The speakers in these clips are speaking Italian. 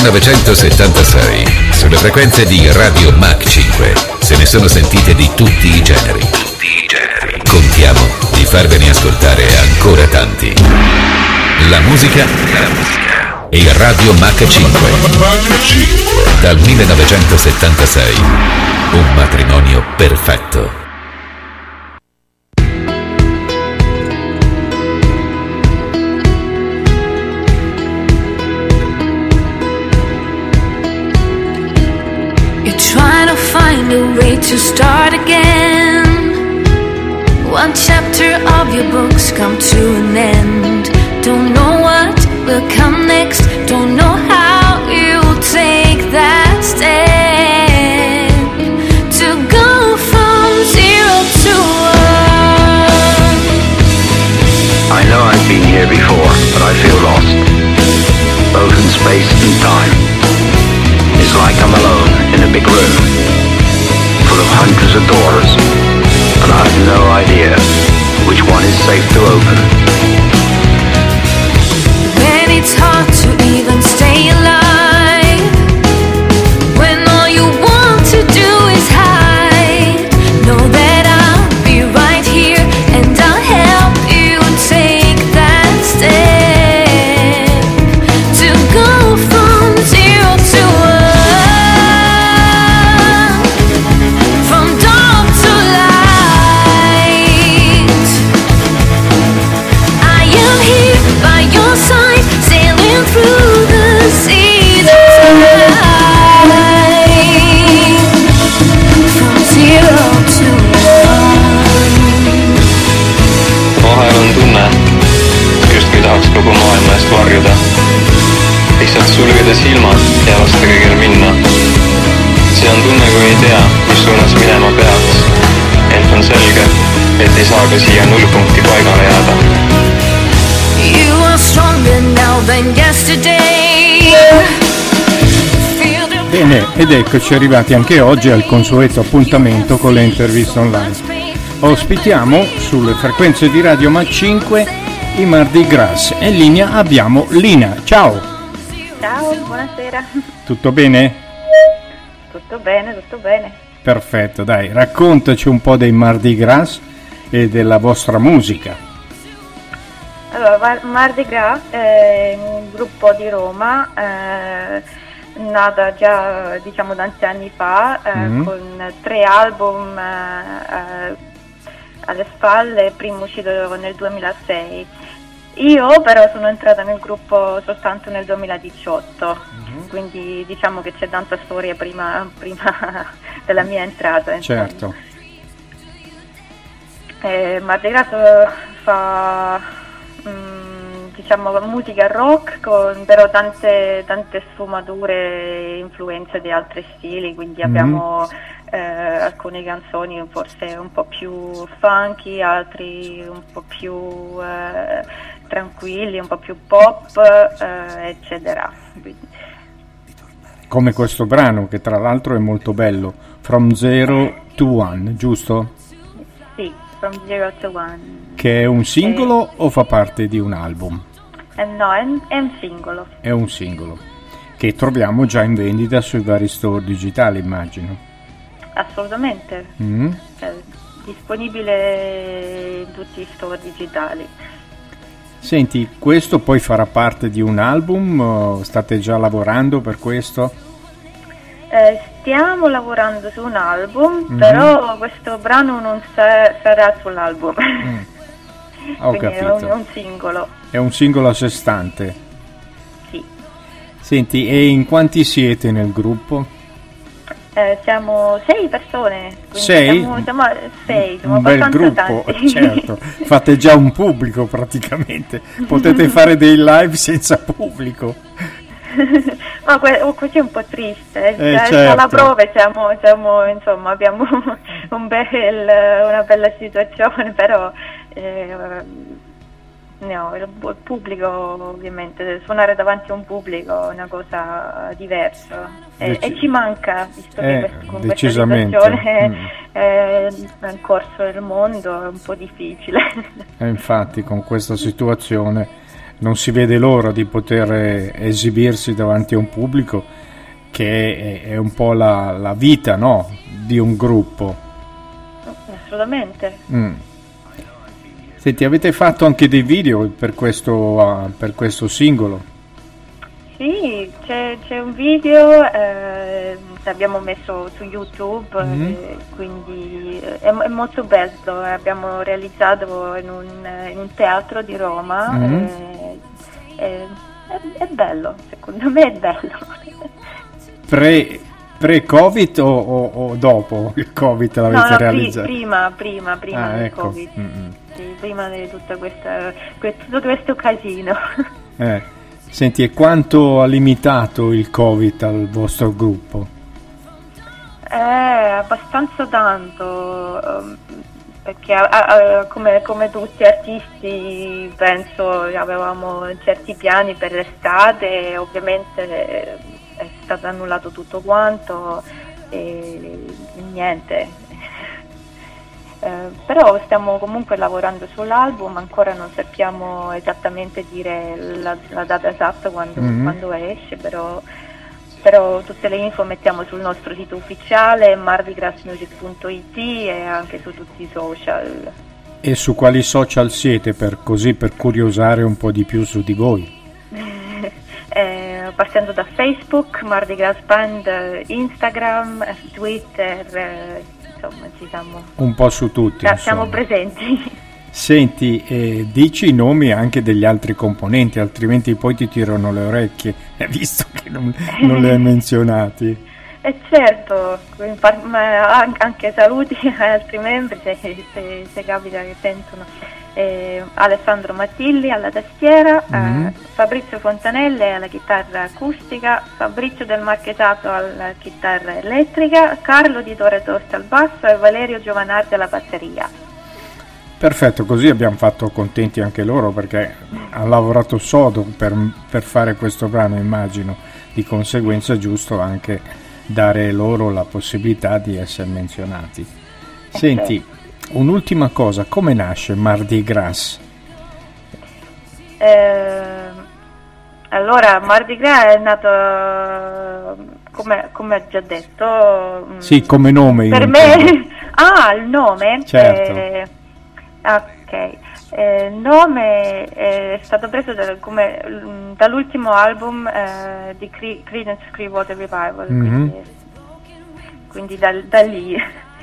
1976, sulle frequenze di Radio Mach 5, se ne sono sentite di tutti i generi. Contiamo di farvene ascoltare ancora tanti. La musica e Radio Mach 5. Dal 1976, un matrimonio perfetto. Trying to find a way to start again. One chapter of your books come to an end. Don't know what will come next. Don't know how you'll take that step to go from 0 to 1. I know I've been here before, but I feel lost, both in space and time. It's like I'm alone in a big room, full of hundreds of doors, and I have no idea which one is safe to open. When it's hard to even stay alive, when all you want to do is hide, know that I'll be right here and I'll help you take that step to go from 0 to 1. Vahel on tunne, justkui tahaks kogu maailma eest varjuda. Lihtsalt sulgeda silmad ja lasta kõigil minna. See on tunne, kui ei tea, kus suunas minema peaks. Ent on selge, et ei saa ka siia nullpunkti paigale jääda. You are stronger now than yesterday. Bene, ed eccoci arrivati anche oggi al consueto appuntamento con le interviste online. Ospitiamo sulle frequenze di Radio Mach 5 i Mardi Gras e in linea abbiamo Lina. Ciao! Ciao, buonasera. Tutto bene? Tutto bene, tutto bene. Perfetto, dai, raccontaci un po' dei Mardi Gras e della vostra musica. Allora, Mardi Gras è un gruppo di Roma, nata già diciamo tanti anni fa, con 3 album alle spalle, il primo uscito nel 2006. Io però sono entrata nel gruppo soltanto nel 2018, quindi diciamo che c'è tanta storia prima della mia entrata. Insomma. Certo. Mardi Gras fa diciamo musica rock con però tante sfumature e influenze di altri stili, quindi abbiamo alcune canzoni forse un po' più funky, altri un po' più tranquilli, un po' più pop, eccetera. Come questo brano che tra l'altro è molto bello, From 0 to 1, giusto? Sì, From 0 to 1. Che è un singolo o fa parte di un album? No, è un singolo. È un singolo, che troviamo già in vendita sui vari store digitali, immagino. Assolutamente, disponibile in tutti i store digitali. Senti, questo poi farà parte di un album? State già lavorando per questo? Stiamo lavorando su un album, però questo brano non sarà sull'album. Ho quindi capito. È un singolo. È un singolo a sé stante? Sì. Senti, e in quanti siete nel gruppo? Siamo 6 persone. 6? Siamo 6, siamo un bel abbastanza gruppo, tanti. certo. Fate già un pubblico praticamente. Potete fare dei live senza pubblico. Ma così è un po' triste. Certo. Alla prova siamo insomma, abbiamo una bella situazione, però no, il pubblico ovviamente, suonare davanti a un pubblico è una cosa diversa e ci manca, visto che con questa situazione è in corso del mondo è un po' difficile. Infatti con questa situazione non si vede l'ora di poter esibirsi davanti a un pubblico, che è un po' la vita, no? Di un gruppo. Assolutamente. Senti, avete fatto anche dei video per questo singolo? Sì, c'è un video che abbiamo messo su YouTube, quindi è molto bello. Abbiamo realizzato in un teatro di Roma. È bello, secondo me è bello. Pre-Covid o dopo il Covid l'avete realizzato? Prima del ecco. Covid. Sì, prima di tutto questo casino. Senti, e quanto ha limitato il Covid al vostro gruppo? Abbastanza tanto, perché come tutti artisti penso avevamo certi piani per l'estate, ovviamente è stato annullato tutto quanto e niente. Però stiamo comunque lavorando sull'album, ancora non sappiamo esattamente dire la data esatta quando esce, però tutte le info mettiamo sul nostro sito ufficiale mardigrassmusic.it e anche su tutti i social. E su quali social siete, per curiosare un po' di più su di voi? Partendo da Facebook, Mardi Gras Band, Instagram, Twitter, insomma ci siamo un po' su tutti, siamo presenti. Senti, dici i nomi anche degli altri componenti, altrimenti poi ti tirano le orecchie, visto che non li hai menzionati. Certo, ma anche saluti agli altri membri se capita che sentono. Alessandro Mattilli alla tastiera, Fabrizio Fontanelle alla chitarra acustica, Fabrizio Del Marchesato alla chitarra elettrica, Carlo di Torre Tosta al basso e Valerio Giovanardi alla batteria. Perfetto, così abbiamo fatto contenti anche loro, perché hanno lavorato sodo per fare questo brano, immagino. Di conseguenza è giusto anche dare loro la possibilità di essere menzionati. Senti, un'ultima cosa, come nasce Mardi Gras? Allora, Mardi Gras è nato, come ho già detto... Sì, come nome. Per me... il nome? Certo. Ok. Il nome è stato preso dall'ultimo album di Creedence Clearwater Revival, quindi da lì.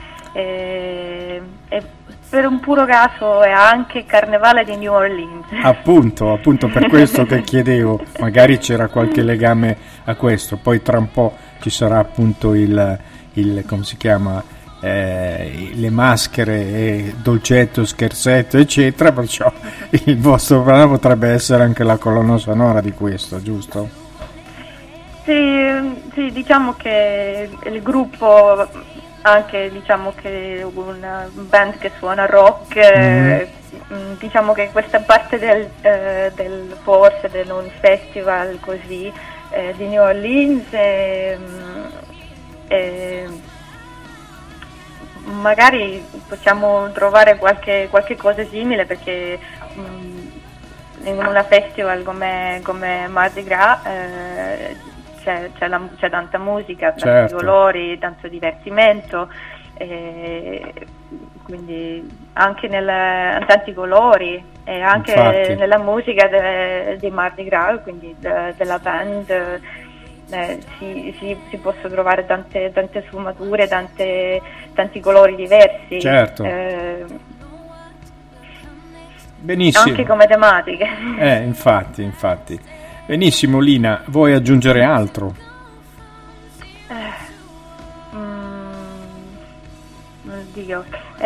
E per un puro caso è anche Carnevale di New Orleans. Appunto per questo che chiedevo, magari c'era qualche legame a questo. Poi tra un po' ci sarà appunto il come si chiama, le maschere e dolcetto, scherzetto eccetera, perciò il vostro brano potrebbe essere anche la colonna sonora di questo, giusto? Sì, diciamo che il gruppo, anche diciamo che una band che suona rock, diciamo che questa parte del un festival così di New Orleans magari possiamo trovare qualche cosa simile, perché in una festival come Mardi Gras c'è tanta musica, tanti certo. colori, tanto divertimento, quindi anche tanti colori e anche infatti. Nella musica di Mardi Gras, quindi della band, si possono trovare tante sfumature, tanti colori diversi, certo. Benissimo. Anche come tematiche. Infatti. Benissimo, Lina, vuoi aggiungere altro? Oddio.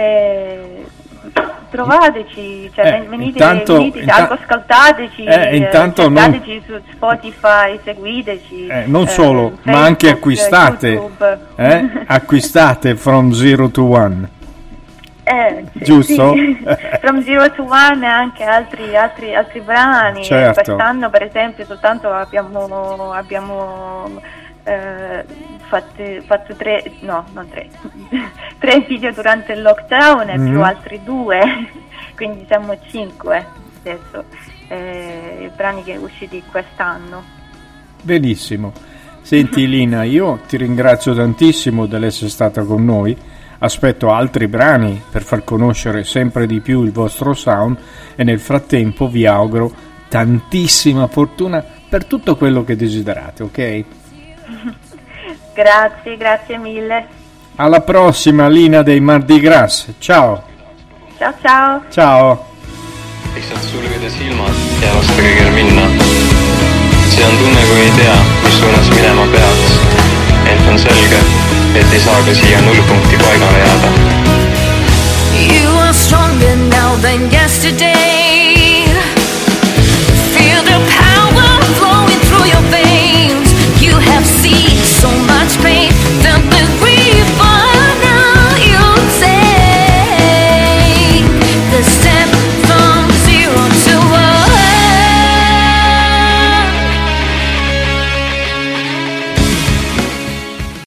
Trovateci, venite, ascoltateci, cercateci su Spotify, seguiteci. Non solo, Facebook, ma anche acquistate, acquistate From Zero to One. Giusto? Sì. From Zero to One e anche altri brani. Certo. Quest'anno per esempio soltanto abbiamo fatto tre video durante il lockdown e più altri 2, quindi siamo 5 adesso. i brani che usciti quest'anno. Benissimo. Senti Lina, io ti ringrazio tantissimo dell'essere stata con noi, aspetto altri brani per far conoscere sempre di più il vostro sound e nel frattempo vi auguro tantissima fortuna per tutto quello che desiderate, ok? Grazie mille. Alla prossima, Lina dei Mardi Gras, ciao! Ciao! Ciao! Lihtsalt sulgeda silmad ja lasta kõigil minna. See on tunne, kui ei tea, mis suunas minema peaks. Ent on selge, et ei saa ka siia nullpunkti paigale jääda. You are stronger now than yesterday.